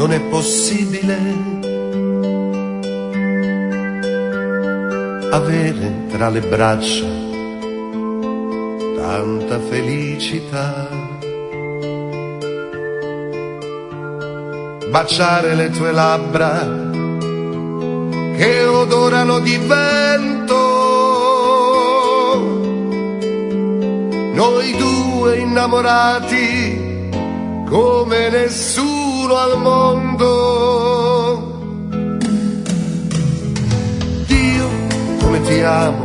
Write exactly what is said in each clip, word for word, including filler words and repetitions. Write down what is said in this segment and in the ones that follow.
non è possibile avere tra le braccia tanta felicità, baciare le tue labbra che odorano di vento, noi due innamorati come nessuno al mondo. Dio, come ti amo,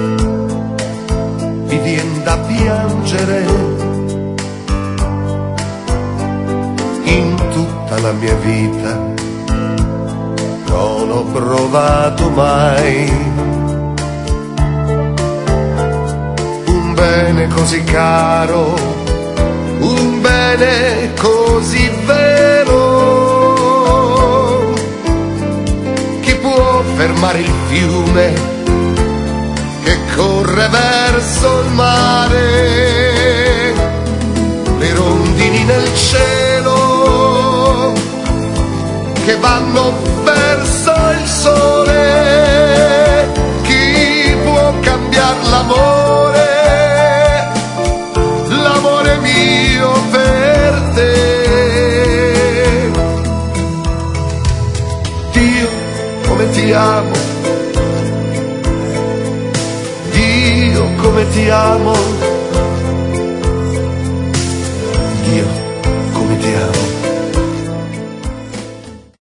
mi vien da piangere. In tutta la mia vita non ho provato mai un bene così caro, un bene così vero. Chi può fermare il fiume che corre verso il mare? Le rondini nel cielo che vanno verso il sole. Chi può cambiare l'amore, l'amore mio per te? Dio, come ti amo, Dio, come ti amo, Dio,